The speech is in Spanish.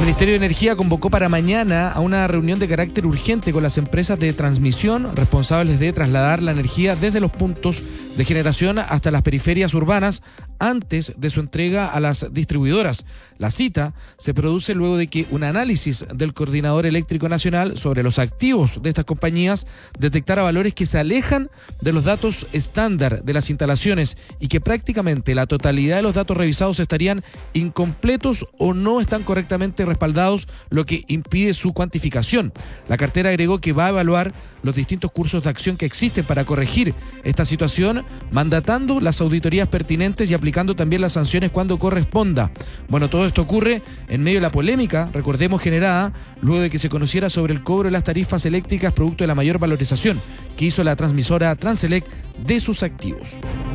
Ministerio de Energía convocó para mañana a una reunión de carácter urgente con las empresas de transmisión responsables de trasladar la energía desde los puntos de generación hasta las periferias urbanas antes de su entrega a las distribuidoras. La cita se produce luego de que un análisis del Coordinador Eléctrico Nacional sobre los activos de estas compañías detectara valores que se alejan de los datos estándar de las instalaciones y que prácticamente la totalidad de los datos revisados estarían incompletos o no están correctamente respaldados, lo que impide su cuantificación. La cartera agregó que va a evaluar los distintos cursos de acción que existen para corregir esta situación, mandatando las auditorías pertinentes y aplicando también las sanciones cuando corresponda. Bueno, todo esto ocurre en medio de la polémica, recordemos, generada luego de que se conociera sobre el cobro de las tarifas eléctricas producto de la mayor valorización que hizo la transmisora Transelec de sus activos.